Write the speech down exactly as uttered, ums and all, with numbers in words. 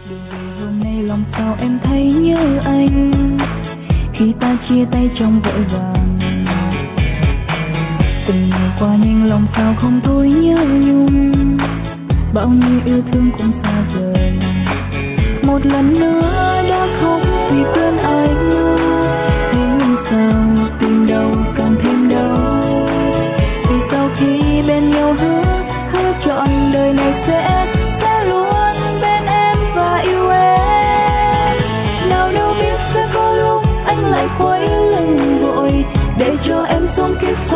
Đường về hôm nay lòng sao em thấy nhớ anh, khi ta chia tay trong vội vàng. Từng ngày qua nhanh lòng sao không thôi nhớ nhung, bao nhiêu yêu thương cũng xa rời. Một lần nữa đã không vì quên anh, thế sao tình đâu càng thêm đau. Vì sau khi bên nhau hứa hứa trọn đời này sẽ sẽ luôn bên em và yêu em. Nào đâu biết sẽ có lúc anh lại quay lưng vội, để cho em sống kiếp sau.